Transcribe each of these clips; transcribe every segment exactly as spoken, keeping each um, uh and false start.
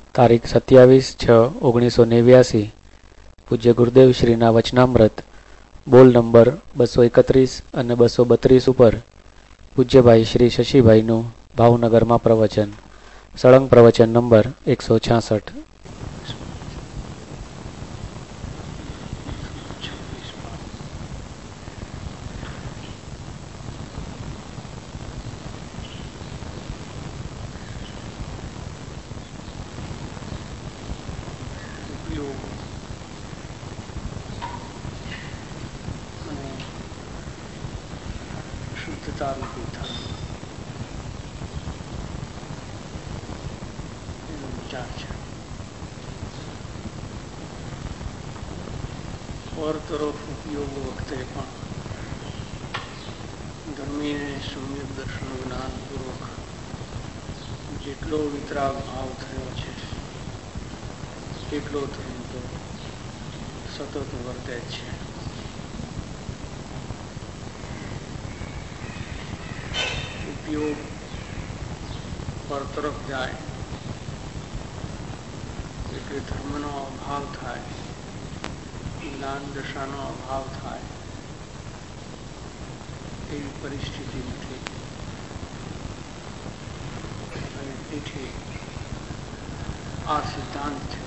તારીખ સત્યાવીસ છ ઓગણીસો નેવ્યાસી પૂજ્ય ગુરુદેવ શ્રીના વચનામૃત બોલ નંબર બસો એકત્રીસ અને બસો બત્રીસ ઉપર પૂજ્યભાઈ શ્રી શશીભાઈનું ભાવનગરમાં પ્રવચન. સળંગ પ્રવચન નંબર એકસો છાસઠ. પર તરફ ઉપયોગ વખતે પણ ધર્મીને સમ્યક દર્શન જ્ઞાનપૂર્વક જેટલો વિતરાગ ભાવ થયો છે એટલો ધર્મ તો સતત વર્તે જ છે. ઉપયોગ પર તરફ જાય એટલે ધર્મનો અભાવ થાય, જ્ઞાન દશાનો અભાવ થાય એવી પરિસ્થિતિ નથી. અને તેથી આ સિદ્ધાંત છે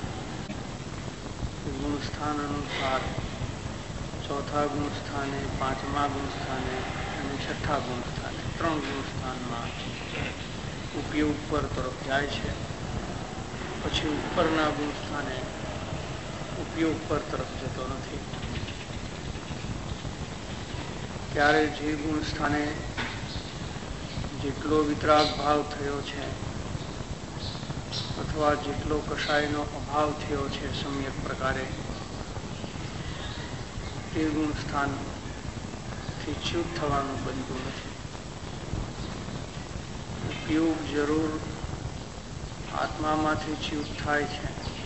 ગુણસ્થાન અનુસાર ચોથા ગુણસ્થાને, પાંચમા ગુણસ્થાને અને છઠ્ઠા ગુણસ્થાને ત્રણ ગુણસ્થાનમાં ઉપયોગ પર તરફ જાય છે. પછી ઉપરના ગુણસ્થાને ઉપયોગ પર તરફ જતો નથી. ત્યારે જે ગુણ સ્થાને જેટલો વિતરાગ ભાવ થયો છે અથવા જેટલો કષાયનો અભાવ થયો છે સમ્યક પ્રકારે, તે ગુણ સ્થાનથી ચ્યુત થવાનું બનતું નથી. ઉપયોગ જરૂર આત્મામાંથી ચ્યુત થાય છે.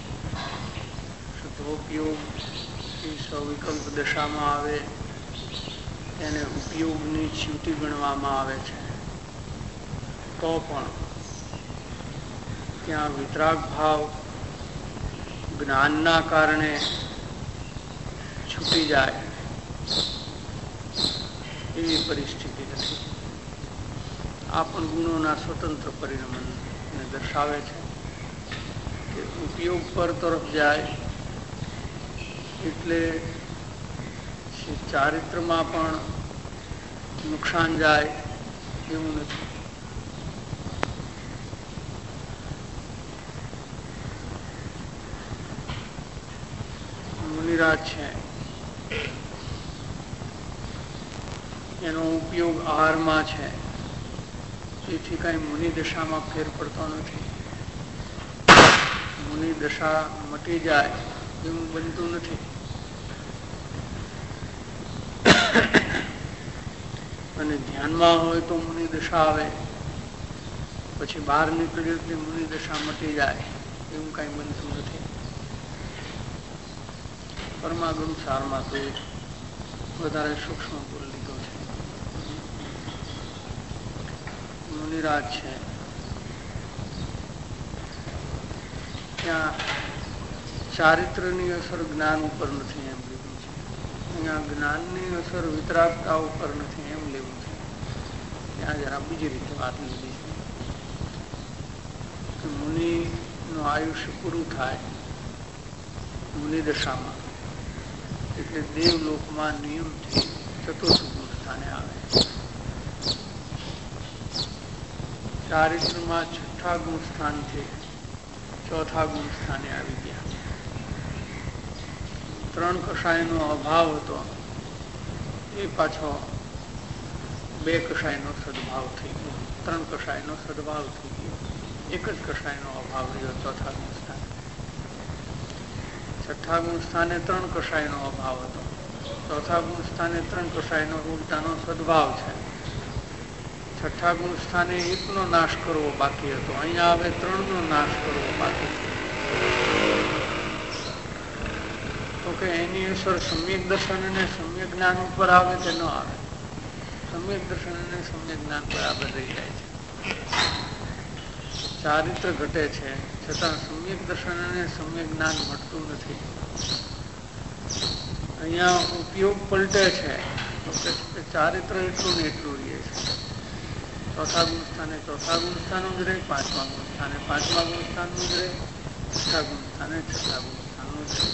ઉપયોગ એ સવિકલ્પ દશામાં આવે તેને ઉપયોગની ચ્યુતિ ગણવામાં આવે છે. તો પણ ત્યાં વિતરાગ ભાવ જ્ઞાનના કારણે છૂટી જાય એવી પરિસ્થિતિ નથી. આ પણ ગુણોના સ્વતંત્ર પરિણમને દર્શાવે છે કે ઉપયોગ પર તરફ જાય એટલે ચારિત્રમાં પણ નુકસાન જાય એવું નથી. મુનિરાજ છે એનો ઉપયોગ આહારમાં છે, તેથી કઈ મુનિ દશામાં ફેર પડતો નથી. મુનિ દશા મટી જાય એવું બનતું નથી. અને ધ્યાનમાં હોય તો મુનિ દશા આવે, પછી બહાર નીકળ્યું એટલે મુનિ દશા મટી જાય એવું કઈ બનતું નથી. પરમાગમ સારમાં તો વધારે સૂક્ષ્મ બોલ લીધો છે. મુનિરાજ છે ત્યાં ચારિત્રની અસર જ્ઞાન ઉપર નથી એમ લીધું છે. અહીંયા જ્ઞાનની અસર વિતરાગતા ઉપર નથી એમ લેવું છે. ત્યાં જરા બીજી રીતે વાત લીધી છે. મુનિનું આયુષ્ય પૂરું થાય મુનિ દશામાં એટલે દેવલોકમાં નિયમથી ચતુર્થ ગુણ સ્થાને આવે. ચારિત્રમાં છઠ્ઠા ગુણ સ્થાનથી ચોથા ગુણ સ્થાને આવી ગયા. ત્રણ કષાયનો અભાવ હતો એ પાછો બે કષાયનો સદભાવ થઈ ગયો. ત્રણ કષાયનો સદભાવ થઈ ગયો. એક જ કષાયનો અભાવ રહ્યો ચોથા ગુણ સ્થાને. છઠ્ઠા ગુણ સ્થાને ત્રણ કષાયનો અભાવ હતો. ચોથા ગુણ સ્થાને ત્રણ કષાયનો ઉલટાનો સદભાવ છે. છઠ્ઠા ગુણ સ્થાને એકનો નાશ કરવો બાકી હતો, અહીંયા હવે ત્રણનો નાશ કરવો બાકી છે. તો કે એની અસર સમ્યક દર્શન અને સમ્યક જ્ઞાન ઉપર આવે કે ન આવે? સમ્યક દર્શન અને સમ્યક જ્ઞાન બરાબર રહી જાય છે. ચારિત્ર ઘટે છે, છતાં સમ્યક દર્શન અને સમ્યક જ્ઞાન મળતું નથી. અહીંયા ઉપયોગ પલટે છે તો કે ચારિત્ર એટલું ને એટલું રહે છે. ચોથા ગુણ સ્થાને ચોથા ગુણ સ્થાનનું જ રહે, પાંચમા ગુણ સ્થાને પાંચમા ગુણ સ્થાનનું જ રહે, છઠ્ઠા ગુણ સ્થાને છઠ્ઠા ગુણ સ્થાનનું જ રહે.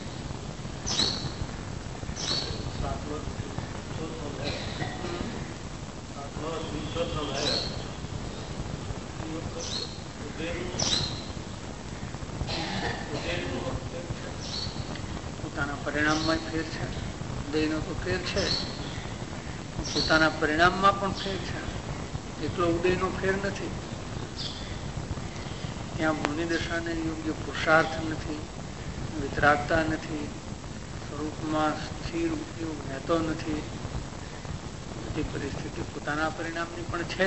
પોતાના પરિણામમાં ફેર છે, ઉદયનો તો ફેર છે, પોતાના પરિણામમાં પણ ફેર છે, એટલો ઉદયનો ફેર નથી. ત્યાં મુનિદશાને યોગ્ય પુરુષાર્થ નથી, વિતરાગતા નથી, સ્વરૂપમાં સ્થિર ઉપયોગ રહેતો નથી. બધી પરિસ્થિતિ પોતાના પરિણામની પણ છે.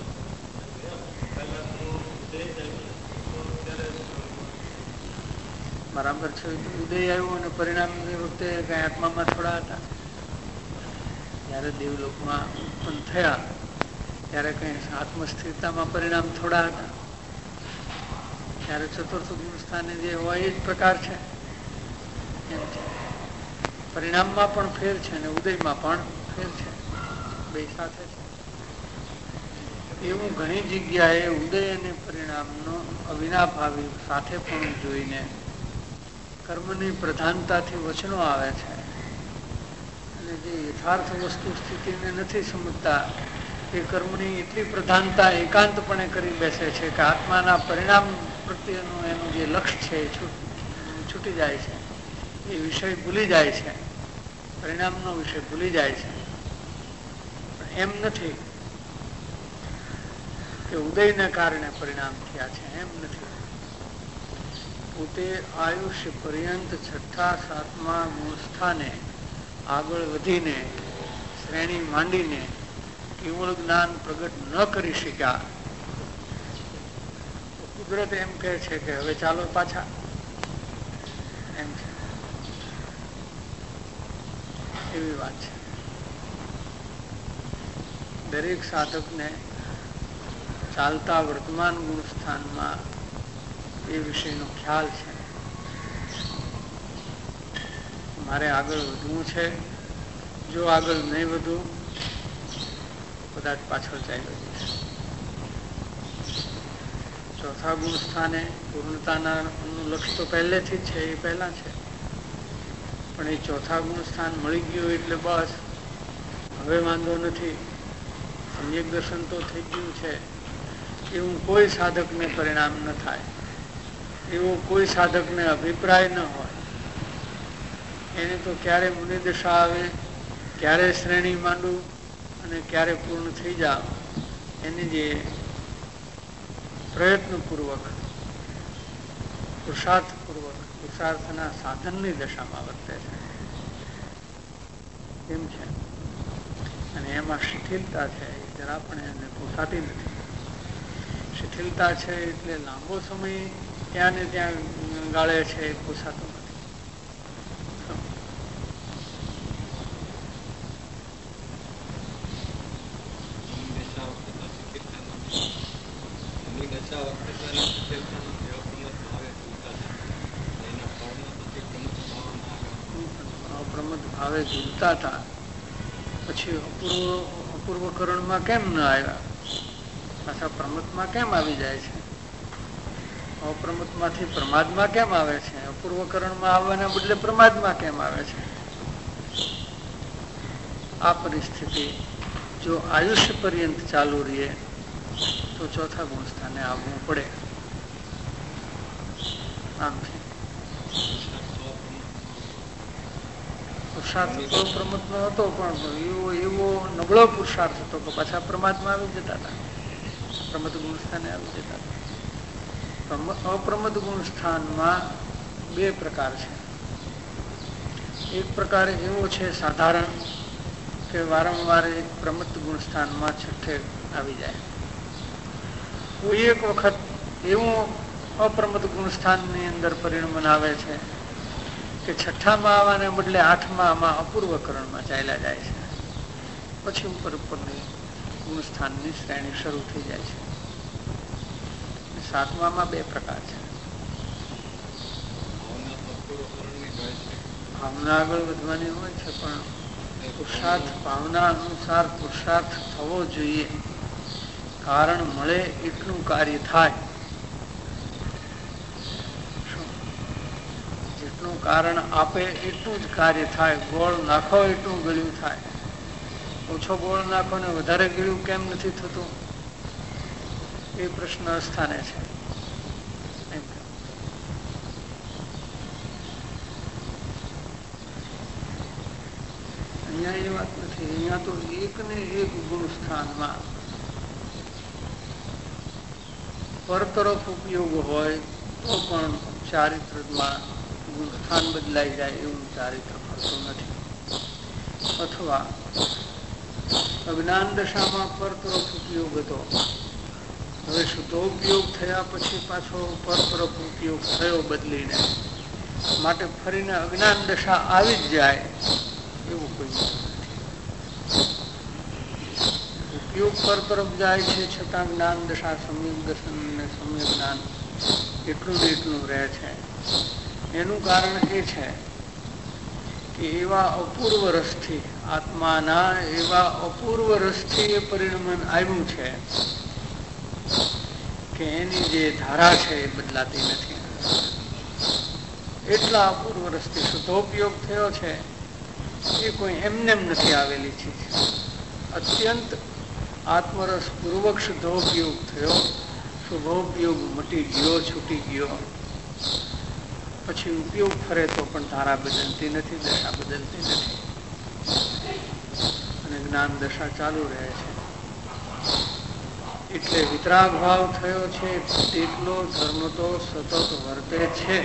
બરાબર છે. ઉદય આવ્યો અને પરિણામની વખતે કઈ આત્મામાં થોડા હતા. જયારે દેવલોકમાં ઉત્પન્ન થયા ત્યારે કઈ આત્મસ્થિરતામાં પરિણામ થોડા હતા. ત્યારે ચતુર્થ ગુણ સ્થાને જે હોય એ જ પ્રકાર છે. એમ છે પરિણામમાં પણ ફેર છે અને ઉદયમાં પણ ફેર છે, બે સાથે છે. એવું ઘણી જગ્યાએ ઉદય અને પરિણામનો અવિનાભાવી સાથે પણ જોઈને કર્મની પ્રધાનતાથી વચનો આવે છે. અને જે યથાર્થ વસ્તુ સ્થિતિને નથી સમજતા એ કર્મની એટલી પ્રધાનતા એકાંતપણે કરી બેસે છે કે આત્માના પરિણામ પ્રત્યેનું એનું જે લક્ષ્ય છે એ છૂટી જાય છે, એ વિષય ભૂલી જાય છે, પરિણામનો વિષય ભૂલી જાય છે. એમ નથી કે ઉદયને કારણે પરિણામ થયા છે, એમ નથી. પોતે આયુષ્ય પર્યંત છઠ્ઠા સાતમા ગુણ સ્થાને આગળ વધીને શ્રેણી માંડીને કેવળ જ્ઞાન પ્રગટ ન કરી શક્યા. કુદરત એમ કહે છે કે હવે ચાલો પાછા, એમ છે. એવી વાત છે. દરેક સાધકને ચાલતા વર્તમાન ગુણ સ્થાનમાં એ વિષયનો ખ્યાલ છે. મારે આગળ વધવું છે, જો આગળ નહીં વધવું કદાચ પાછળ ચાલ્યો જઈશ. ચોથા ગુણ સ્થાને પૂર્ણતાના લક્ષ્ય તો પહેલેથી જ છે, એ પહેલા છે. પણ એ ચોથા ગુણ સ્થાન મળી ગયું એટલે બસ હવે વાંધો નથી, સમ્યક દર્શન તો થઈ ગયું છે. એવું કોઈ સાધકને પરિણામ ન થાય, એવો કોઈ સાધકને અભિપ્રાય ન હોય. એને તો ક્યારે મુનિદશા આવે, ક્યારે શ્રેણી માંડવું અને ક્યારે પૂર્ણ થઈ જાવ, એની જે પ્રયત્નપૂર્વક પુરુષાર્થપૂર્વક પુરુષાર્થના સાધનની દશામાં વર્તે છે, એમ છે. અને એમાં શિથિલતા છે, એ જરા પણ એને પોસાતી નથી. શિથિલતા છે એટલે લાંબો સમય ત્યાં ને ત્યાં ગાળે છે, એ પોસાતું નથી. અપ્રમદ ભાવે ઝૂલતા હતા, પછી અપૂર્વ અપૂર્વકરણમાં કેમ ન આવ્યા, પાછા પ્રમદમાં કેમ આવી જાય છે? અપ્રમદમાંથી પ્રમાદમાં કેમ આવે છે? અપૂર્વકરણમાં આવવાના બદલે પ્રમાદમાં કેમ આવે છે? આ પરિસ્થિતિ જો આયુષ્ય પર્યંત ચાલુ રહે તો ચોથા ગુણ સ્થાને આવવું પડે. આમ છે. પુરુષાર્થ તો પ્રમદનો હતો, પણ એવો એવો નબળો પુરુષાર્થ હતો કે પાછા પ્રમાદમાં આવી જતા હતા, પ્રમદ ગુણ સ્થાને આવી જતા હતા. અપ્રમદ ગુણ સ્થાનમાં બે પ્રકાર છે. એક પ્રકાર એવો છે સાધારણ કે વારંવાર એક પ્રમદ ગુણ સ્થાનમાં છઠ્ઠે આવી જાય. કોઈ એક વખત એવું અપ્રમદ ગુણ સ્થાનની અંદર પરિણમન આવે છે કે છઠ્ઠામાં આવવાને બદલે આઠમા આમાં અપૂર્વકરણમાં ચાલ્યા જાય છે. પછી ઉપર ઉપરની ગુણ સ્થાનની શ્રેણી શરૂ થઈ જાય છે. સાતમામાં બે પ્રકાર છે. ભાવના આગળ વધવાની હોય છે, પણ પુરુષાર્થ ભાવના અનુસાર પુરુષાર્થ થવો જોઈએ. કારણ મળે એટલું કાર્ય થાય. જેટલું કારણ આપે એટલું જ કાર્ય થાય. ગોળ નાખો એટલું ગળ્યું થાય. ઓછો ગોળ નાખો ને વધારે ગળ્યું કેમ નથી થતું, એ પ્રશ્ન સ્થાને છે. અહીંયા એ વાત નથી. અહીંયા તો એક ને એક ગુણ સ્થાનમાં પર તરફ ઉપયોગ હોય તો પણ ચારિત્રમાં ગુણ સ્થાન બદલાઈ જાય એવું ચારિત્ર મળતું નથી. અથવા અજ્ઞાન દશામાં પર તરફ ઉપયોગ હતો, હવે શુદ્ધો ઉપયોગ થયા પછી પાછો પર તરફ ઉપયોગ થયો બદલીને, માટે ફરીને અજ્ઞાન દશા આવી જ જાય એવું કોઈ નથી. ઉપયોગ પર તરફ જાય છે છતાં જ્ઞાન દશા સમ્યક દર્શન અને સમ્યક જ્ઞાન એટલું જ એટલું રહે છે. એનું કારણ એ છે કે એવા અપૂર્વ રસથી આત્માના એવા અપૂર્વ રસથી એ પરિણમન આવ્યું છે કે એની જે ધારા છે એ બદલાતી નથી. એટલા અપૂર્વ રસથી શુદ્ધોપયોગ થયો છે. એ કોઈ એમનેમ નથી આવેલી ચીજ. અત્યંત આત્મરસ પૂર્વક શુદ્ધોપયોગ થયો. શુભોપયોગ મટી ગયો, છૂટી ગયો. પછી ઉપયોગ ફરે તો પણ ધારા બદલતી નથી, દશા બદલતી નથી, અને જ્ઞાન દશા ચાલુ રહે છે. એટલે વિતરાગ ભાવ થયો છે તેટલો ધર્મ તો સતત વર્તે છે.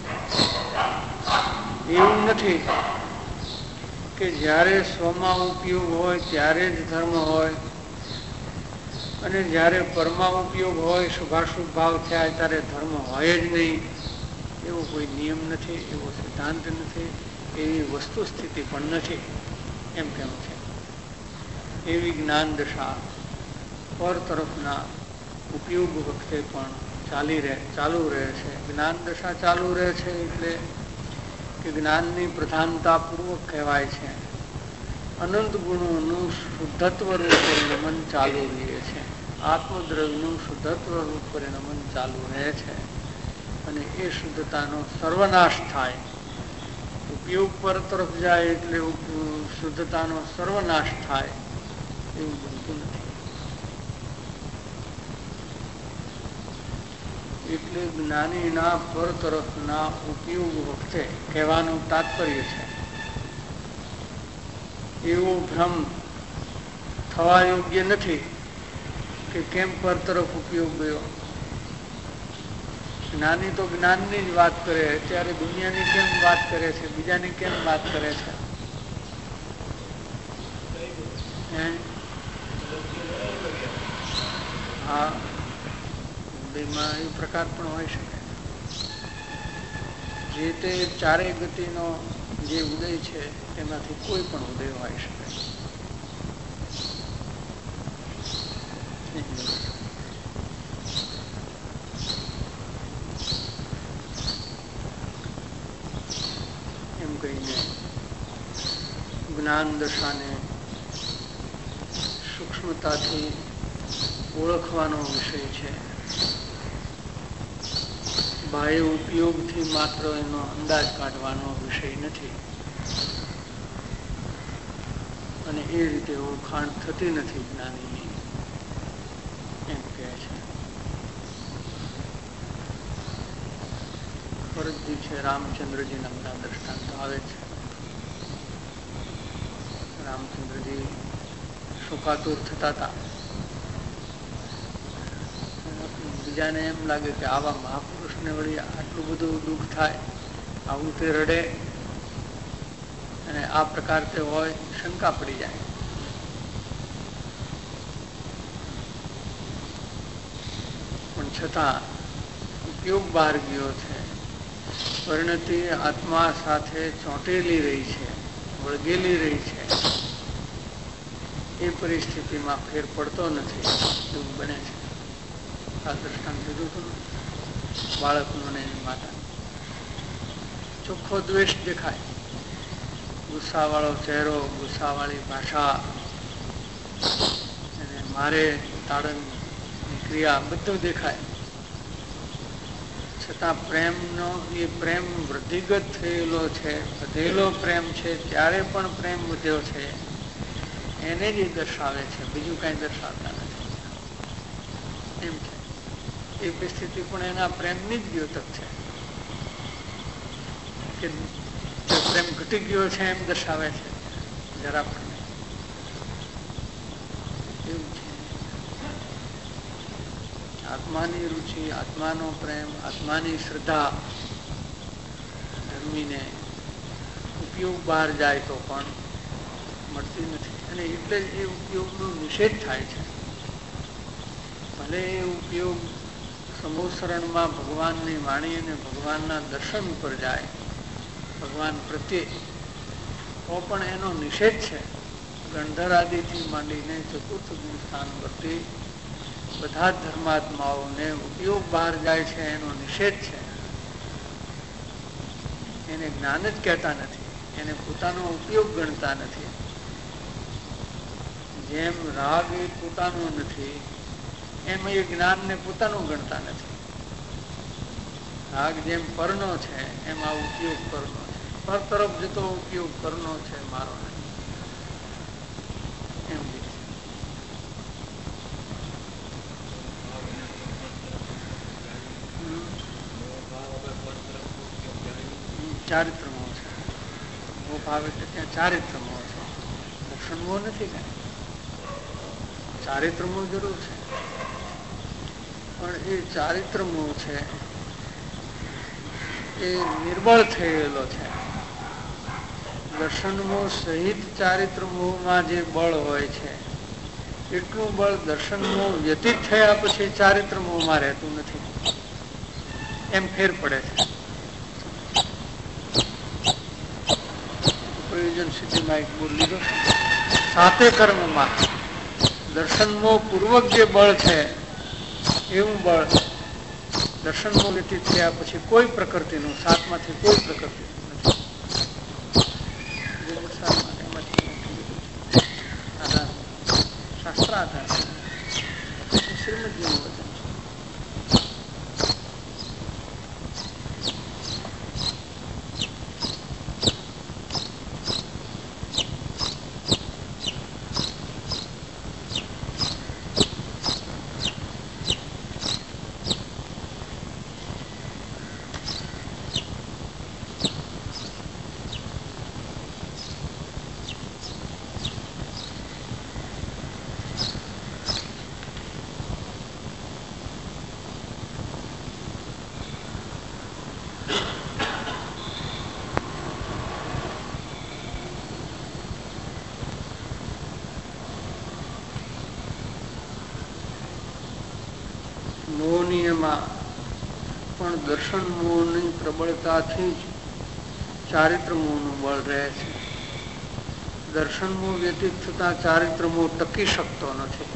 એવું નથી કે જ્યારે સ્વમાં ઉપયોગ હોય ત્યારે જ ધર્મ હોય, અને જ્યારે પરમાં ઉપયોગ હોય શુભાશુભ ભાવ થયા ત્યારે ધર્મ હોય જ નહીં. એવો કોઈ નિયમ નથી, એવો સિદ્ધાંત નથી, એવી વસ્તુ સ્થિતિ પણ નથી. એમ કેમ છે એવી જ્ઞાન દશા પર તરફના ઉપયોગ વખતે પણ ચાલી રહે ચાલુ રહે છે. જ્ઞાન દશા ચાલુ રહે છે એટલે કે જ્ઞાનની પ્રધાનતા પૂર્વક કહેવાય છે. અનંત ગુણોનું શુદ્ધત્વ રૂપ પરિણમન ચાલુ રહે છે. આત્મદ્રવ્યનું શુદ્ધત્વ રૂપ પરિણમન ચાલુ રહે છે, અને એ શુદ્ધતાનો સર્વનાશ થાય. ઉપયોગ પર તરફ જાય એટલે શુદ્ધતાનો સર્વનાશ થાય એવું બનતું નથી. એટલે જ્ઞાનીના પર તરફના ઉપયોગ વખતે કહેવાનું તાત્પર્ય છે એવો ભ્રમ થવા યોગ્ય નથી કે કેમ પર તરફ ઉપયોગ ગયો. જ્ઞાની તો જ્ઞાનની જ વાત કરે, ત્યારે દુનિયાની કેમ વાત કરે છે, બીજાની કેમ વાત કરે છે? હા, બેમાં એ પ્રકાર પણ હોઈ શકે. જે તે ચારેય ગતિનો જે ઉદય છે તેમાંથી કોઈ પણ ઉદય હોઈ શકે. એમ કહીને જ્ઞાન દશાને સૂક્ષ્મતાથી ઓળખવાનો વિષય છે. બાહ્ય ઉપયોગથી માત્ર એનો અંદાજ કાઢવાનો વિષય નથી, અને એ રીતે ઓળખાણ થતી નથી જ્ઞાનીની, એમ કહે છે. ભરતજી છે, રામચંદ્રજી નામના દ્રષ્ટાંત આવે છે. રામચંદ્રજી શોકાતુર થતા હતા. બીજાને એમ લાગે કે આવા મહાપુરુષને વળી આટલું બધું દુઃખ થાય, આવું તે રડે, અને આ પ્રકાર તે હોય, શંકા પડી જાય. પણ છતાં ઉપયોગ બહાર ગયો છે. પરિણતિ આત્મા સાથે ચોંટેલી રહી છે, વળગેલી રહી છે. એ પરિસ્થિતિમાં ફેર પડતો નથી એવું બને છે. કાલ દ્રષ્ટાંત દીધું હતું બાળકનું ને એની માતા, ચોખ્ખો દ્વેષ દેખાય, ગુસ્સાવાળો ચહેરો, ગુસ્સાવાળી ભાષા, અને મારે તાળણની ક્રિયા બધું દેખાય. છતાં પ્રેમનો એ પ્રેમ વૃદ્ધિગત થયેલો છે, વધેલો પ્રેમ છે, ત્યારે પણ પ્રેમ વધ્યો છે એને જ દર્શાવે છે, બીજું કાંઈ દર્શાવતા નથી. એમ છે એ પરિસ્થિતિ પણ એના પ્રેમની જ દ્યોતક છે કે પ્રેમ ઘટી ગયો છે એમ દર્શાવે છે, જરા પણ એવું છે. આત્માની રુચિ, આત્માનો પ્રેમ, આત્માની શ્રદ્ધા ધર્મીને ઉપયોગ બહાર જાય તો પણ મળતી નથી, અને એટલે જ એ ઉપયોગનો નિષેધ થાય છે. ભલે એ ઉપયોગ સમૂહશરણમાં ભગવાનની વાણી અને ભગવાનના દર્શન ઉપર જાય, ભગવાન પ્રત્યે, તો પણ એનો નિષેધ છે. ગણધર આદિથી માંડીને ચતુર્થ ગુણ સ્થાન પરથી બધા જ ધર્માત્માઓને ઉપયોગ બહાર જાય છે એનો નિષેધ છે. એને જ્ઞાન જ કહેતા નથી, એને પોતાનો ઉપયોગ ગણતા નથી. જેમ રાગ એ પોતાનો નથી એમ એ જ્ઞાનને પોતાનું ગણતા નથી. રાગ જેમ પરનો છે એમ આ ઉપયોગ પરનો છે, પર તરફ જતો ઉપયોગ પરનો છે, મારો નથી એમ. ચારિત્ર મોહ છે, મોહ ભાવ એટલે ત્યાં ચારિત્ર મોહ છે, દર્શન મોહ નથી કઈ. ચારિત્ર મોહ જરૂર છે, પણ એ ચારિત્ર મોહ છે એ નિર્બળ થયેલો છે. દર્શન મોહ સહિત ચારિત્ર મોહમાં જે બળ હોય છે એટલું બળ દર્શન મોહ વ્યતીત થયા પછી ચારિત્ર મોહમાં રહેતું નથી, એમ ફેર પડે છે. પ્રયોજન સિદ્ધિમાં એક બોલ લીધો, સાતે કર્મમાં દર્શન મોહ પૂર્વક જે બળ છે એવું બળ દર્શન મોહ વ્યતીત થયા પછી કોઈ પ્રકૃતિનું, સાતમાંથી કોઈ પ્રકૃતિ નથી. શાસ્ત્રાધાર શ્રીમદજીનું વચન છે. મોહનીયમાં પણ દર્શન મોહની પ્રબળતાથી જ ચારિત્ર મોહનું બળ રહે છે. દર્શન મોહ વ્યતીત થતા ચારિત્ર મોહ ટકી શકતો નથી.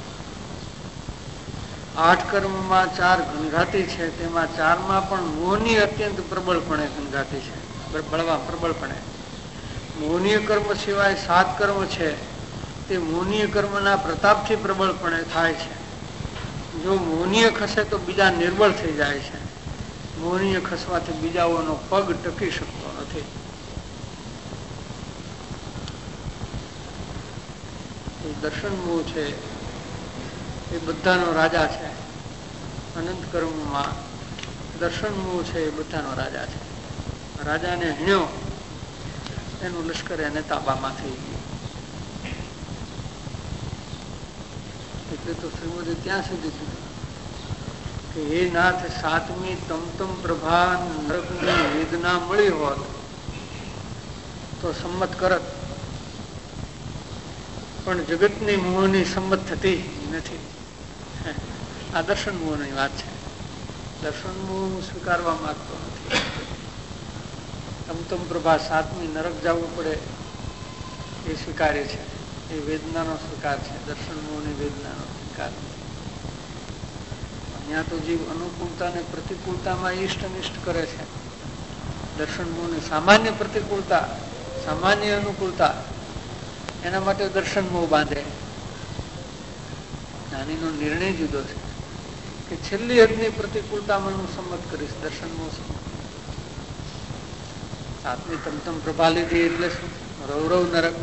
આઠ કર્મમાં ચાર ઘનઘાતી છે, તેમાં ચારમાં પણ મોહની અત્યંત પ્રબળપણે ઘનઘાતી છે, બળવા પ્રબળપણે. મોહનીય કર્મ સિવાય સાત કર્મ છે તે મોહનીય કર્મના પ્રતાપથી પ્રબળપણે થાય છે. જો મોહનીય ખસે તો બીજા નિર્બળ થઈ જાય છે, મોહનીય ખસવાથી બીજાઓનો પગ ટકી શકતો નથી. દર્શન મોહ છે એ બધાનો રાજા છે. અનંત કર્મમાં દર્શન મોહ છે એ બધાનો રાજા છે. રાજાને હણ્યો એનું લશ્કર એને તાબામાં થઈ ગયું. એટલે તો શ્રીમદે ત્યાં સુધી કીધું કે હે નાથ, સાતમી તમતમ પ્રભા નરકની વેદના મળી હોત તો સંમત કરત, પણ જગતની મોહની સંમત થતી નથી. આ દર્શન મોહની વાત છે. દર્શન મોહ સ્વીકારવા માંગતો નથી. તમતમ પ્રભા સાતમી નરક જવું પડે એ સ્વીકારે છે, એ વેદનાનો સ્વીકાર છે. દર્શન મોહની વેદનાનો સ્વીકાર અહીંયા તો જીવ અનુકૂળતા ને પ્રતિકૂળતામાં ઈષ્ટ નિષ્ઠ કરે છે. દર્શન મોહ સામાન્ય પ્રતિકૂળતા, સામાન્ય અનુકૂળતા, એના માટે દર્શન મોહ બાંધે. જ્ઞાનીનો નિર્ણય જુદો છે કે છેલ્લી હદની પ્રતિકૂળતામાં હું સંમત કરીશ, દર્શન મોહ સંમત. સાતમી તમતમ પ્રભા લીધી એટલે શું? રૌરવ નરક.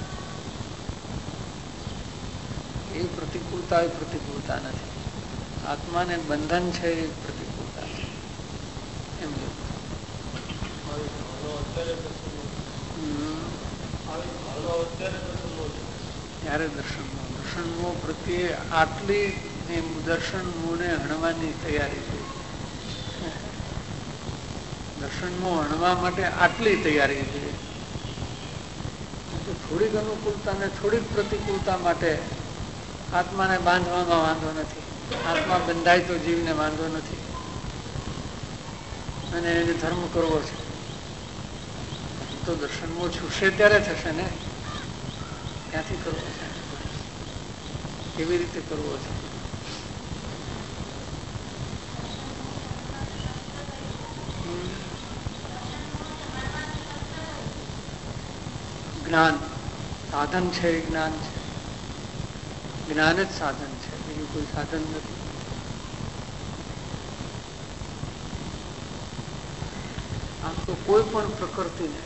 એ પ્રતિકૂળતા એ પ્રતિકૂળતા નથી. આત્માને બંધન છે એ પ્રતિકૂળતા છે. એમ ત્યારે દર્શન મોહ દર્શન મોહ પ્રત્યે આટલી દર્શન મોહને હણવાની તૈયારી છે. દર્શન મોહ હણવા માટે આટલી તૈયારી છે. થોડીક અનુકૂળતા ને થોડીક પ્રતિકૂળતા માટે આત્માને બાંધવામાં વાંધો નથી. આત્મા બંધાય તો જીવને વાંધો નથી, અને એને ધર્મ કરવો છે તો દર્શન મોહ છૂટશે ત્યારે થશે ને. ક્યાંથી કરવો છે? કેવી રીતે કરવો છે? જ્ઞાન સાધન છે. જ્ઞાન છે, જ્ઞાન જ સાધન છે, બીજું કોઈ સાધન નથી. આમ તો કોઈ પણ પ્રકૃતિને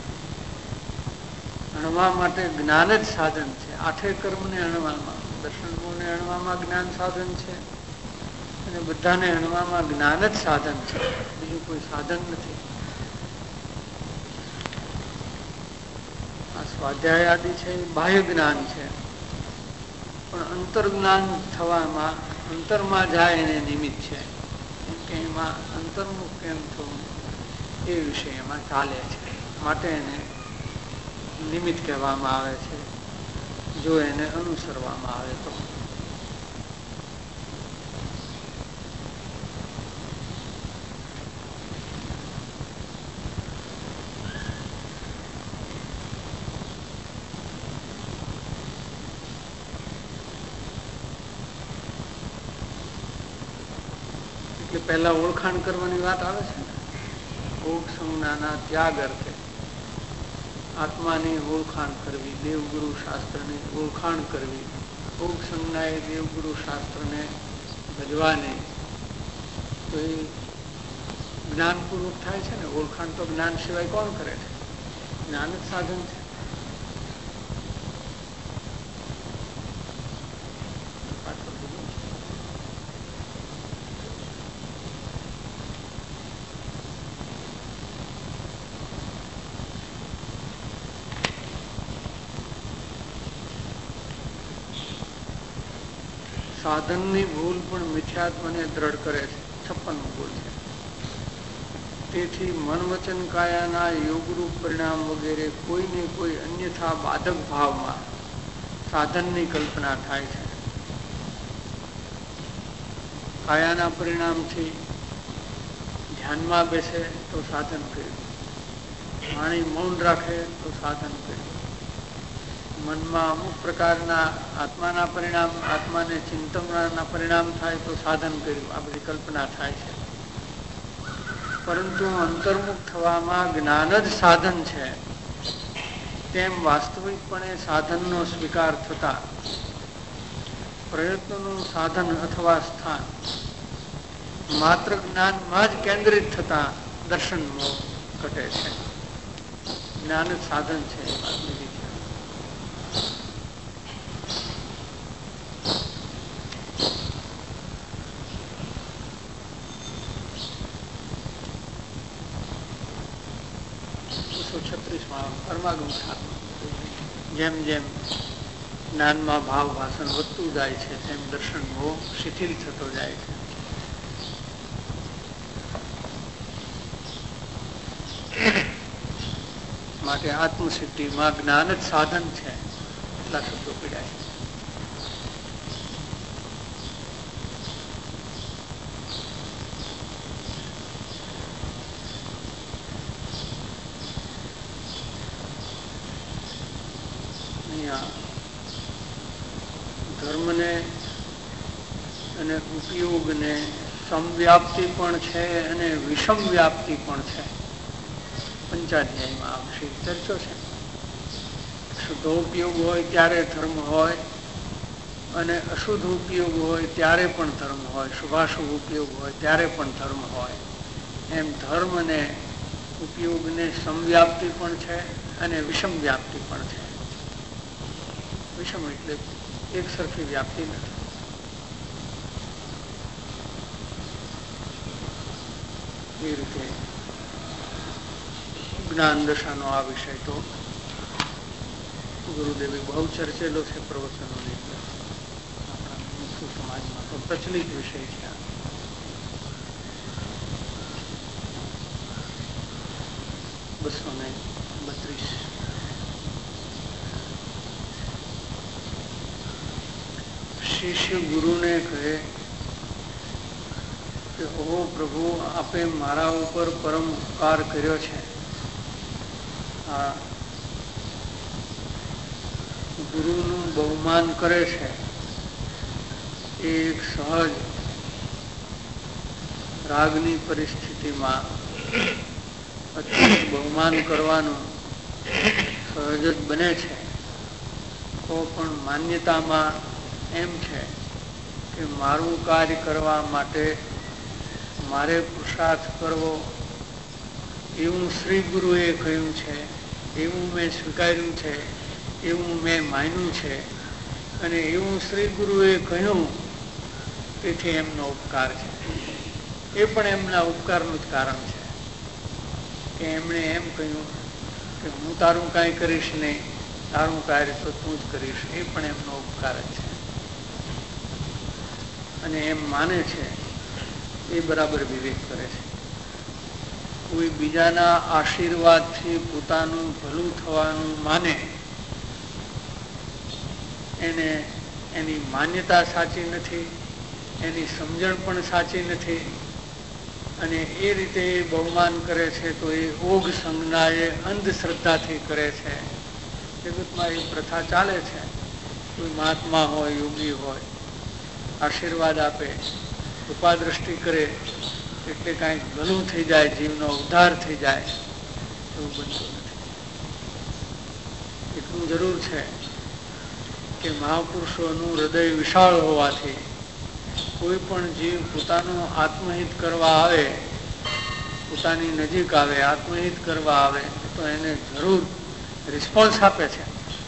અણવા માટે જ્ઞાન જ સાધન છે. આઠે કર્મને અણવામાં, દર્શન મોહને અણવામાં જ્ઞાન સાધન છે, અને બધાને અણવામાં જ્ઞાન જ સાધન છે, બીજું કોઈ સાધન નથી. આ સ્વાધ્યાય આદિ છે એ બાહ્ય જ્ઞાન છે, પણ અંતર જ્ઞાન થવામાં, અંતરમાં જાય એને નિમિત્ત છે. કેમ કે એમાં અંતર્મુખ કેમ થવું એ વિષય એમાં ચાલે છે, માટે એને નિમિત્ત કહેવામાં આવે છે, જો એને અનુસરવામાં આવે તો. એટલે પહેલા ઓળખાણ કરવાની વાત આવે છે ને, ભોગ સંજ્ઞાના ત્યાગ અર્થે આત્માની ઓળખાણ કરવી, દેવગુરુ શાસ્ત્રની ઓળખાણ કરવી. ભોગ સંજ્ઞાએ દેવગુરુ શાસ્ત્રને ભજવાને તો એ જ્ઞાનપૂર્વક થાય છે ને. ઓળખાણ તો જ્ઞાન સિવાય કોણ કરે છે? જ્ઞાન જ સાધન છે. સાધનની ભૂલ પણ મિથ્યાત્મને દ્રઢ કરે છે. છપ્પનમું ભૂલ છે. તેથી મન વચન કાયાના યોગરૂપ પરિણામ વગેરે કોઈને કોઈ અન્યથા બાધક ભાવમાં સાધનની કલ્પના થાય છે. કાયાના પરિણામથી ધ્યાનમાં બેસે તો સાધન કર્યું, વાણી મૌન રાખે તો સાધન કર્યું, મનમાં અમુક પ્રકારના આત્માના પરિણામ, આત્માને ચિંતનના પરિણામ થાય તો સાધન કર્યું. આ બધી કલ્પના થાય છે. પરંતુ અંતર્મુખ થવામાં જ્ઞાન જ સાધન છે તેમ વાસ્તવિકપણે સાધનનો સ્વીકાર થતા પ્રયત્નનું સાધન અથવા સ્થાન માત્ર જ્ઞાનમાં જ કેન્દ્રિત થતા દર્શન મોહ ઘટે છે. જ્ઞાન જ સાધન છે. જેમ જેમ જ્ઞાનમાં ભાવ વાસન વધતું જાય છે તેમ દર્શન મોહ શિથિલ થતો જાય છે. માટે આત્મસિદ્ધિમાં જ્ઞાન જ સાધન છે એટલા શબ્દો પીડાય છે. ધર્મને અને ઉપયોગને સમવ્યાપ્તિ પણ છે અને વિષમ વ્યાપ્તિ પણ છે. પંચાધ્યાયમાં આવશે ચર્ચો છે. શુદ્ધ ઉપયોગ હોય ત્યારે ધર્મ હોય અને અશુદ્ધ ઉપયોગ હોય ત્યારે પણ ધર્મ હોય, શુભાશુભ ઉપયોગ હોય ત્યારે પણ ધર્મ હોય. એમ ધર્મ ને ઉપયોગને સમવ્યાપ્તિ પણ છે અને વિષમ વ્યાપ્તિ પણ છે. વિષમ એટલે એક સરખી વ્યાપ્તિ નથી. એ રીતે જ્ઞાન દશાનો આ વિષય તો ગુરુદેવે બહુ ચર્ચેલો છે પ્રવચનોની અંદર. આપણા મુસ્લિમ સમાજમાં તો પ્રચલિત વિષય છે. બસો ને બત્રીસ શિષ્ય ગુરુને કહે કે ઓ પ્રભુ, આપે મારા ઉપર પરમ ઉપકાર કર્યો છે. આ ગુરુનું બહુમાન કરે છે એ એક સહજ રાગની પરિસ્થિતિમાં અત્યંત બહુમાન કરવાનું સહજ જ બને છે. તો પણ માન્યતામાં એમ છે કે મારું કાર્ય કરવા માટે મારે પુરુષાર્થ કરવો એવું શ્રી ગુરુએ કહ્યું છે, એવું મેં સ્વીકાર્યું છે, એવું મેં માન્યું છે અને એવું શ્રી ગુરુએ કહ્યું, તેથી એમનો ઉપકાર છે. એ પણ એમના ઉપકારનું જ કારણ છે કે એમણે એમ કહ્યું કે હું તારું કાંઈ કરીશ નહીં, તારું કાર્ય તો તું જ કરીશ. એ પણ એમનો ઉપકાર જ છે અને એમ માને છે એ બરાબર વિવેક કરે છે. કોઈ બીજાના આશીર્વાદથી પોતાનું ભલું થવાનું માને એને એની માન્યતા સાચી નથી, એની સમજણ પણ સાચી નથી અને એ રીતે બહુમાન કરે છે તો એ ઓઘ સંજ્ઞા એ અંધશ્રદ્ધાથી કરે છે. જગતમાં એ પ્રથા ચાલે છે. કોઈ મહાત્મા હોય, યોગી હોય, આશીર્વાદ આપે, કૃપા દ્રષ્ટિ કરે એટલે કાંઈક ભલું થઈ જાય, જીવનો ઉદ્ધાર થઈ જાય, એવું બનતું નથી. એટલું જરૂર છે કે મહાપુરુષોનું હૃદય વિશાળ હોવાથી કોઈ પણ જીવ પોતાનું આત્મહિત કરવા આવે, પોતાની નજીક આવે, આત્મહિત કરવા આવે તો એને જરૂર રિસ્પોન્સ આપે છે.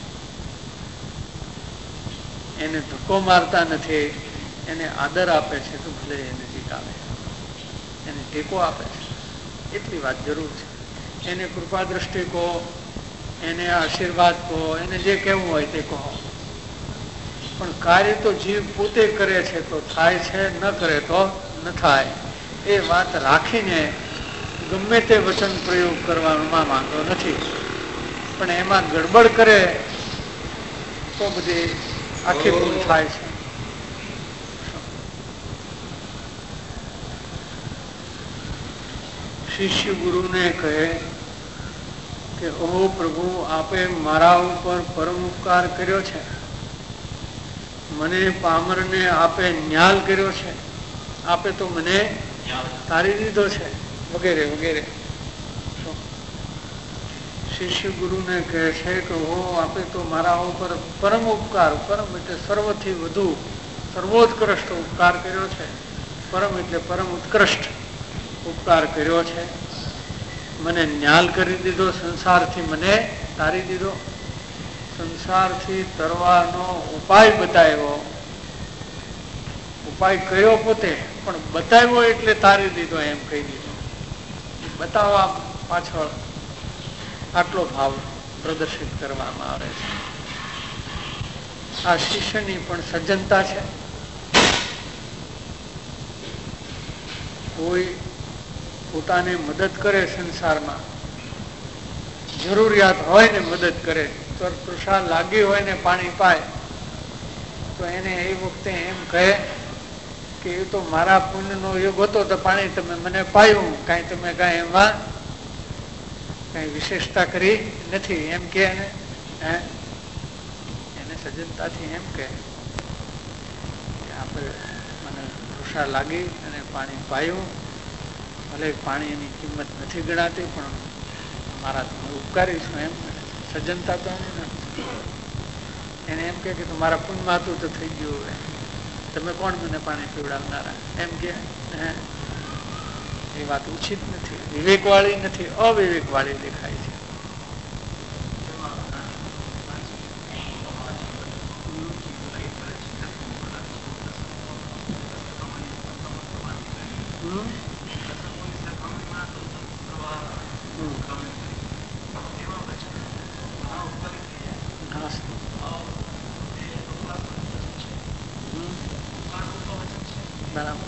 એને ધક્કો મારતા નથી, એને આદર આપે છે તો ભલે એ નજીક આવે, એને ટેકો આપે છે. એટલી વાત જરૂર છે. એને કૃપા દ્રષ્ટિ કહો, એને આશીર્વાદ કહો, એને જે કહેવું હોય તે કહો, પણ કાર્ય તો જીવ પોતે કરે છે તો થાય છે, ન કરે તો ન થાય. એ વાત રાખીને ગમે તે વચન પ્રયોગ કરવામાં માંગતો નથી, પણ એમાં ગડબડ કરે તો બધી આખી ભૂલ થાય છે. શિષ્ય ગુરુને કહે કે ઓ પ્રભુ, આપે મારા ઉપર પરમ ઉપકાર કર્યો છે, મને પામરને આપે ન્યાલ કર્યો છે, આપે તો મને તારી દીધો છે, વગેરે વગેરે. શિષ્ય ગુરુને કહે છે કે ઓ આપે તો મારા ઉપર પરમ ઉપકાર, પરમ એટલે સર્વથી વધુ સર્વોત્કૃષ્ટ ઉપકાર કર્યો છે. પરમ એટલે પરમ ઉત્કૃષ્ટ ઉપકાર કર્યો છે. મને ન્યાલ કરી દીધો, સંસારથી મને તારી દીધો, સંસારથી તરવાનો ઉપાય બતાવ્યો. ઉપાય કર્યો પોતે, પણ બતાવ્યો એટલે તારી દીધો એમ કહી દીધો. બતાવવા પાછળ આટલો ભાવ પ્રદર્શિત કરવામાં આવે છે. આ શિષ્યની પણ સજ્જનતા છે. કોઈ પોતાને મદદ કરે, સંસારમાં જરૂરિયાત હોય ને મદદ કરે, તો તૃષા લાગી હોય ને પાણી પાય તો એને એ વખતે એમ કહે કે એ તો મારા પુણ્યનો યોગ હતો તો પાણી તમે મને પાયું, કાંઈ તમે કાંઈ એમાં કઈ વિશેષતા કરી નથી એમ કે એને એને સજ્જનતાથી એમ કે આપણે મને પીપાસા લાગી અને પાણી પાયું. ભલે પાણી એની કિંમત નથી ગણાતી, પણ મારા તમે ઉપકારી છો એમ સજ્જનતા તો એને એમ કે મારા પુણ્યમાં હતું તો થઈ ગયું. હવે તમે કોણ મને પાણી પીવડાવનારા એમ કે એ વાત ઉચિત નથી, વિવેક વાળી નથી, અવિવેક વાળી દેખાય છે. બરાબર.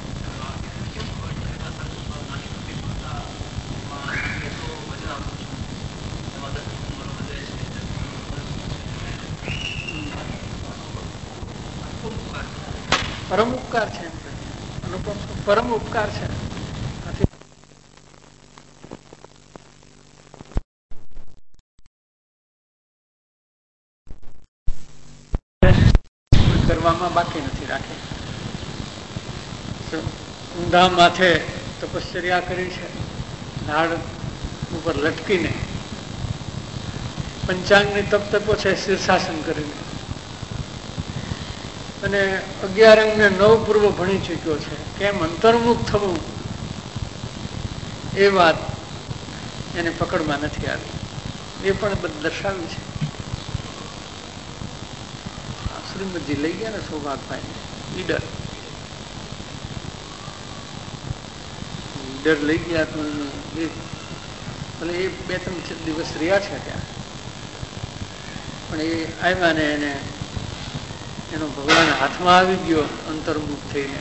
પરમ ઉપકાર છે, અનુપમ પરમ ઉપકાર છે. કરવામાં બાકી નથી રાખે. ઊંધા માથે તપશ્ચર્યા કરી છે, ઝાડ ઉપર લટકીને પંચાંગની તપ તપો છે, શીર્ષાસન કરીને, અને અગિયાર અંગને નવ પૂર્વ ભણી ચૂક્યો છે. કેમ અંતર્મુખ થવું એ વાત એને પકડમાં નથી આવી. એ પણ બધું દર્શાવ્યું છે. શ્રીમદજી લઈ ગયા ને સૌભાગભાઈ ઈડર ઈડર લઈ ગયા તો ભલે એ બે ત્રણ દિવસ રહ્યા છે ત્યાં, પણ એ આવ્યા ને એને એનો ભગવાન હાથમાં આવી ગયો અંતર્મુખ થઈને.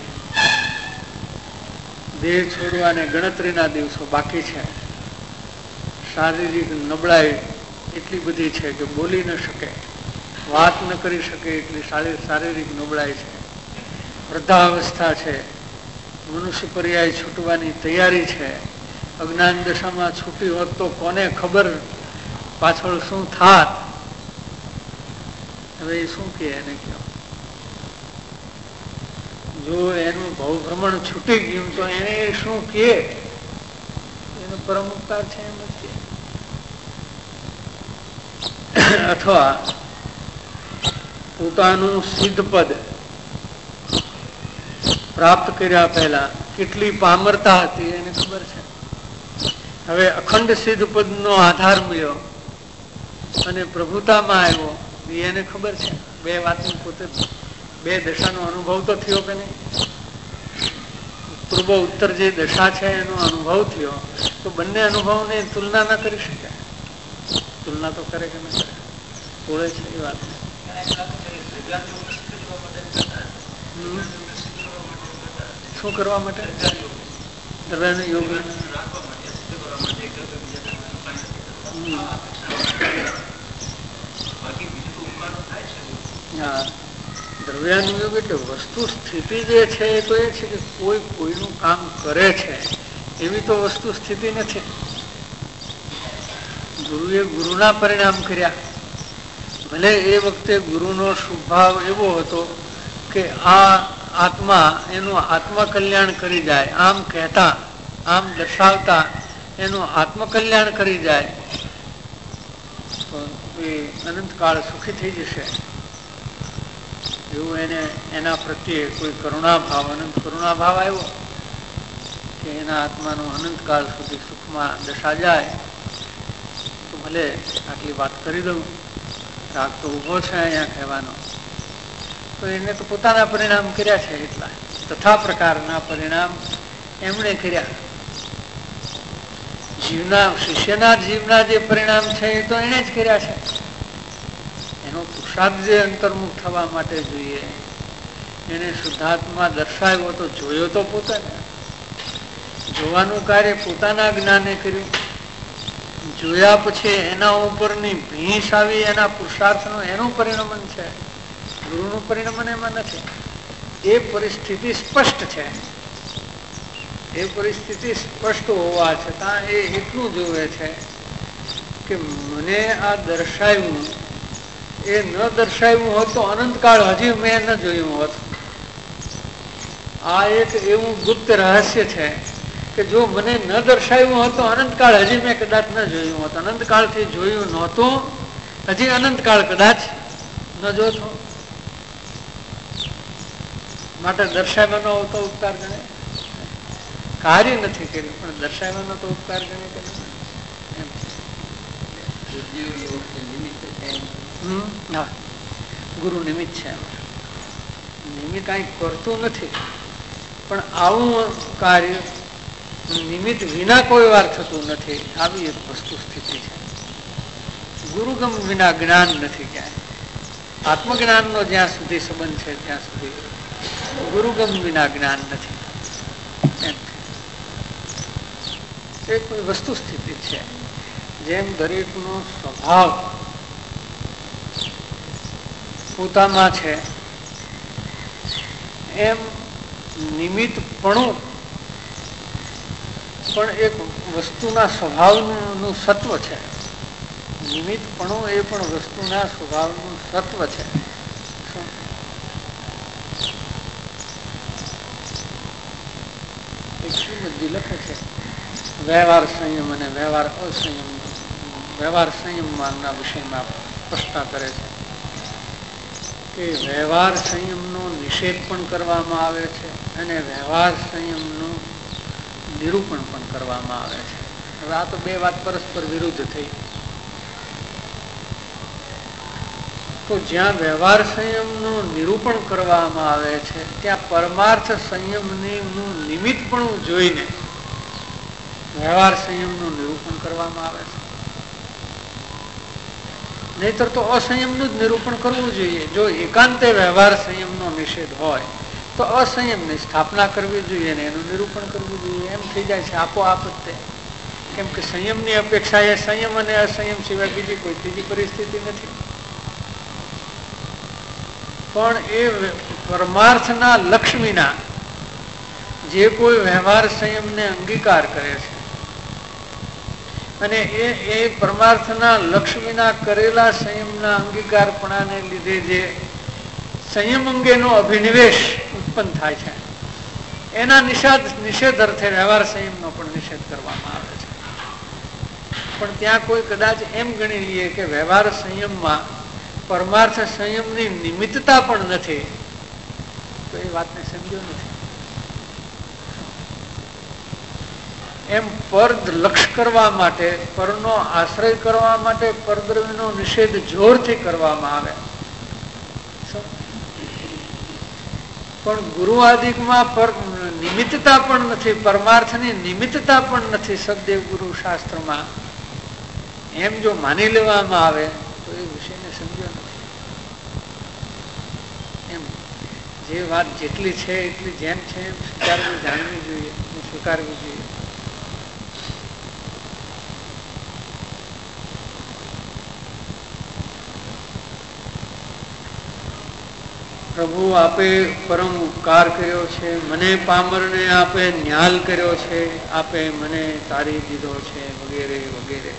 દેહ છોડવાને ગણતરીના દિવસો બાકી છે. શારીરિક નબળાઈ એટલી બધી છે કે બોલી ન શકે, વાત ન કરી શકે એટલી શારીરિક નબળાઈ છે. વૃદ્ધાવસ્થા છે, મનુષ્ય પર્યાય છૂટવાની તૈયારી છે. અજ્ઞાન દશામાં છૂટી હોત તો કોને ખબર પાછળ શું થાત. હવે એ શું કહે એને કહો. જો એનું ભવભ્રમણ છૂટી ગયું તો એને શું કહે, એનો પરમ ઉપકાર છે એમ જ. અથવા પોતાનું સિદ્ધ પદ પ્રાપ્ત કર્યા પહેલા કેટલી પામરતા હતી એને ખબર છે. હવે અખંડ સિદ્ધ પદ નો આધાર મળ્યો અને પ્રભુતામાં આવ્યો એને ખબર છે. બે વાતની પોતે બે દશાનો અનુભવ તો થયો કે નહીં. પૂર્વ ઉત્તર જે દશા છે એનો અનુભવ થયો, તો બંને અનુભવને તુલના ના કરી શકે. તુલના તો કરે કે ન કરે, તોડે છે એ વાત. શું કરવા માટે? દ્રવ્યાનું યોગ. હા, દ્રવ્યાનું યોગ એટલે વસ્તુ સ્થિતિ જે છે એ તો એ છે કે કોઈ કોઈનું કામ કરે છે એવી તો વસ્તુ સ્થિતિ નથી. ગુરુએ ગુરુના પરિણામ કર્યા. ભલે એ વખતે ગુરુનો સ્વભાવ એવો હતો કે આ આત્મા એનું આત્મકલ્યાણ કરી જાય, આમ કહેતા આમ દર્શાવતા એનું આત્મકલ્યાણ કરી જાય તો એ અનંતકાળ સુખી થઈ જશે. એવું એને એના પ્રત્યે કોઈ કરુણાભાવ, અનંત કરુણાભાવ આવ્યો કે એના આત્માનો અનંતકાળ સુધી સુખમાં દશા જાય. તો ભલે આટલી વાત કરી દઉં, રાગ તો ઉભો છે અહીંયા કહેવાનો. તો એને તો પોતાના પરિણામ કર્યા છે એટલા, તથા પ્રકારના પરિણામ એમણે કર્યા. જીવના શિષ્યના જીવના જે પરિણામ છે એ તો એને જ કર્યા છે. એનો પુરુષાર્થ જે અંતર્મુખ થવા માટે જોઈએ, એને શુદ્ધાત્મા દર્શાવ્યો તો જોયો તો પોતાને. જોવાનું કાર્ય પોતાના જ્ઞાને કર્યું. જોયા પછી એના ઉપરની ભીંસ આવી એના પુરુષાર્થનું એનું પરિણમન છે. ગુરુનું પરિણમન એમાં નથી. એ પરિસ્થિતિ સ્પષ્ટ છે. એ પરિસ્થિતિ સ્પષ્ટ હોવા છતાં એ એટલું જોવે છે કે મને આ દર્શાવ્યું, એ ન દર્શાવ્યું હોત તો અનંતકાળ હજી મેં ન જોયું હોત. આ એક એવું ગુપ્ત રહસ્ય છે કે જો મને ન દર્શાવ્યું હોત તો અનંતકાળ હજી મેં કદાચ ન જોયું હોત. અનંતકાળથી જોયું નહોતું, હજી અનંતકાળ કદાચ ન જોતો. માટે દર્શાવ્યાનો તો ઉપકાર ગણે. કાર્ય નથી કર્યું પણ દર્શાવ્યાનો તો ઉપકાર ગણે કર્યો. હા, ગુરુ નિમિત્ત છે. નિમિત્ત કઈ કરતું નથી, પણ આવું કાર્ય નિમિત્ત વિના કોઈ વાર થતું નથી. આવી એક વસ્તુ સ્થિતિ છે. ગુરુગમ વિના જ્ઞાન નથી ક્યાંય. આત્મજ્ઞાનનો જ્યાં સુધી સંબંધ છે ત્યાં સુધી ગુરુગમ વિના જ્ઞાન નથી. એમ એ કોઈ વસ્તુ સ્થિતિ છે. જેમ દરેકનો સ્વભાવ પોતામાં છે એમ નિમિત્તપણું પણ એક વસ્તુના સ્વભાવનું સત્વ છે. નિમિત્તપણું એ પણ વસ્તુના સ્વભાવનું સત્વ છે. બધી લખે છે વ્યવહાર સંયમ અને વ્યવહાર અસંયમ. વ્યવહાર સંયમના વિષયમાં પ્રશ્ન કરે છે કે વ્યવહાર સંયમનો નિષેધ પણ કરવામાં આવે છે અને વ્યવહાર સંયમનું નિરૂપણ પણ કરવામાં આવે છે. હવે આ તો બે વાત પરસ્પર વિરુદ્ધ થઈ. તો જ્યાં વ્યવહાર સંયમનું નિરૂપણ કરવામાં આવે છે ત્યાં પરમાર્થ સંયમનું નિમિત્ત પણ જોઈને વ્યવહાર સંયમનું નિરૂપણ કરવામાં આવે છે. નહીતર તો અસંયમનું જ નિરૂપણ કરવું જોઈએ. જો એકાંતે વ્યવહાર સંયમનો નિષેધ હોય તો અસંયમની સ્થાપના કરવી જોઈએ ને એનું નિરૂપણ કરવું જોઈએ. એમ થઈ જાય છે આપોઆપ જ તે. કેમ કે સંયમની અપેક્ષા એ સંયમ અને અસંયમ સિવાય બીજી કોઈ ત્રીજી પરિસ્થિતિ નથી. પણ એ પરમાર્થના લક્ષ્મીના જે કોઈ વ્યવહાર સંયમને અંગીકાર કરે છે અને એ એ પરમાર્થના લક્ષ્મીના કરેલા સંયમના અંગીકારપણાને લીધે જે સંયમ અંગેનો અભિનિવેશ ઉત્પન્ન થાય છે એના નિષેધ નિષેધ અર્થે વ્યવહાર સંયમનો પણ નિષેધ કરવામાં આવે છે. પણ ત્યાં કોઈ કદાચ એમ ગણી લઈએ કે વ્યવહાર સંયમમાં પરમાર્થ સંયમની નિમિત્તતા પણ નથી, તો એ વાતને સમજ્યો નથી. એમ પરદ લક્ષ કરવા માટે, પરનો આશ્રય કરવા માટે પરદ્રવ્યનો નિષેધ જોરથી કરવામાં આવે. પણ ગુરુ આદિકમાં પર નિમિત્તતા પણ નથી, પરમાર્થની નિમિત્તતા પણ નથી સદદેવ ગુરુ શાસ્ત્રમાં. એમ જો માની લેવામાં આવે તો એ વિષયને સમજ્યો નથી. એમ જે વાત જેટલી છે એટલી જેમ છે એમ સ્વીકારવી, જાણવી જોઈએ, સ્વીકારવી જોઈએ. પ્રભુ આપે પરમ ઉપકાર કર્યો છે, મને પામરને આપે ન્યાલ કર્યો છે, આપે મને તારી દીધો છે, વગેરે વગેરે.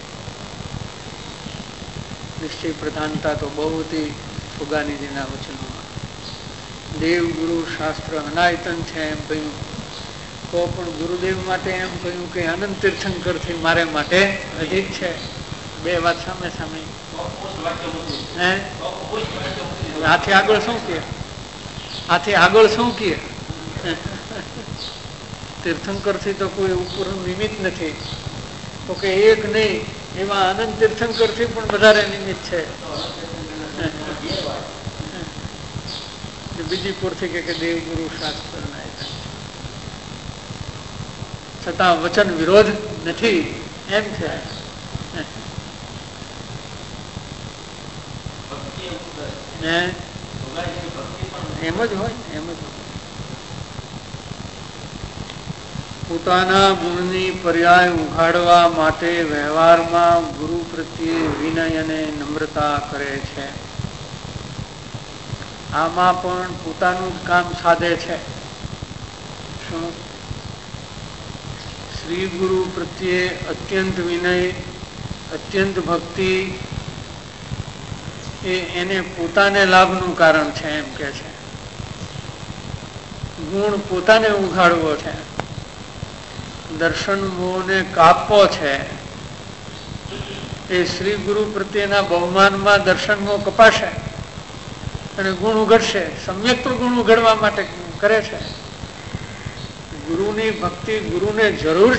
નિશ્ચય પ્રધાનતા તો બહુ હતી ફુગાનીજીના વચનોમાં. દેવ ગુરુ શાસ્ત્ર અનાયતન છે એમ કહ્યું, તો પણ ગુરુદેવ માટે એમ કહ્યું કે અનંત તીર્થંકરથી મારે માટે અધિક છે. બે વાત સામે સામે. હે આથી આગળ શું કહે? આથી આગળ શું કહે? તીર્થંકર થી તો કોઈ ઉપર નિમિત્ત નથી. તો કે એક નહીં, એવા અનંત તીર્થંકર થી પણ વધારે નિમિત્ત છે. બીજી પૂરથી કે દેવ ગુરુ શાસ્ત્ર છતાં વચન વિરોધ નથી એમ છે. એમ જ હોય, એમ જ હોય. પોતાના ગુણની પર્યાય ઉઘાડવા માટે વ્યવહારમાં ગુરુ પ્રત્યે વિનય અને નમ્રતા કરે છે. આમાં પણ પોતાનું કામ સાધે છે. શું? શ્રી ગુરુ પ્રત્યે અત્યંત વિનય, અત્યંત ભક્તિ એ એને પોતાને લાભનું કારણ છે એમ કે છે. ગુણ પોતાને ઉઘાડવો છે, દર્શન મોહને કાપવો છે. એ શ્રી ગુરુ પ્રત્યેના બહુમાનમાં દર્શન મોહ કપાશે અને ગુણ ઉઘડશે. સમ્યક તો ગુણ ઉઘડવા માટે કરે છે. ગુરુની ભક્તિ ગુરુને જરૂર